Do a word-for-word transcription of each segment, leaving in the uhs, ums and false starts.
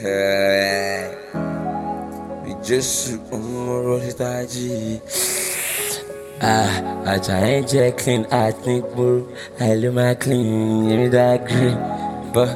We just roll it I Ah, I try and check clean, I think more. I love my clean, give me that green. But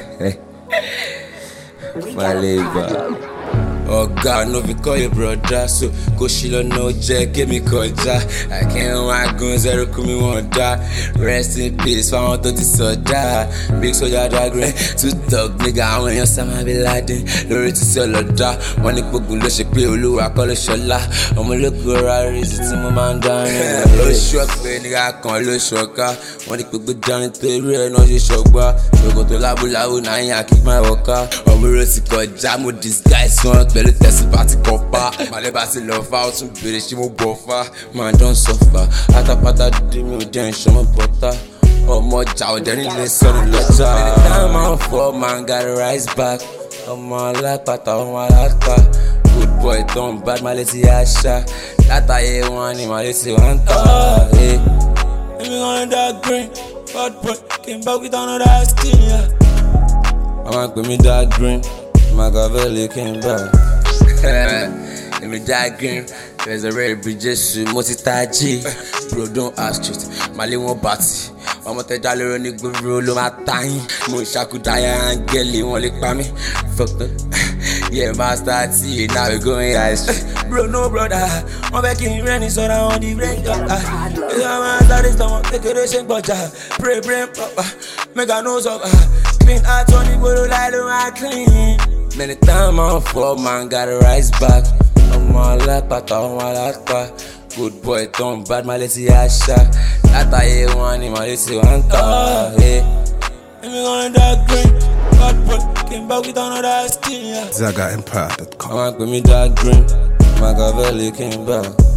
my labor. Oh God, no, we call you brother. So go shilo no jack, give me culture. I can't want guns, zero come me one die. Rest in peace, found out this soda. Big soldier drag rain, two dog nigga. I want your summer be lighting. Lori to solo da. One nick book will shake me, Ulu, I call it Shola. I'm a look around, is it my man down? Low shock, nigga, I can't lose shocker. One nick book be down in the real, no, you shock bar. So go to Labu Labu, now I kick my walker. I'm a rosy called jam with this guy, son. Pẹ̀lú tẹ̀sí party kọ́pá. Màlẹ́ bá ti lọ fá, ó tún bèrè ṣé mo bọ̀ fá. Man don suffer, pátápátá dídí mi ò jẹ́ ìṣọ́mọ́ bọ́tá. Ọmọ ọjà ọ̀dẹ́ nílé sọ̀rọ̀ lọ́jà. Anytime I fall, man gotta rise back. Ọmọ alápàtà, ọmọ aláta. Good boy turn bad, màlẹ́ ti àṣà. Látàyè wọn ni màlẹ́ ti wọ́n ń tà. Èmi kan ń dark green, bad boy, came back with another skin. Wọ́n máa ń pè mí dark green. Machiavelli came back. Let me die green. There's a red bridge, multi-taji. Bro, don't ask shit. Mali won't batty. I'm a tejalo ni guru lo my time. Mo shaku daya and gelly won't lick by me. Fuck the yeah, master T. Now we going high street. Bro, no brother. I'm back in rainy, so I want the rain. I'm a this time, take a racing butter. Pray, pray, papa. Make a nose up. Clean out on the bottle, I don't clean. Many times I fall, man, gotta rise back. I'm all like pata, I'm all like pa. Good boy, turn bad, my let's see Asha. Látàyè wọn ni my let's see one car. Let me go in dark green. Bad boy, came back with another skin. Zaga Empire dot com. I'm like, with me dark green. Machiavelli came back.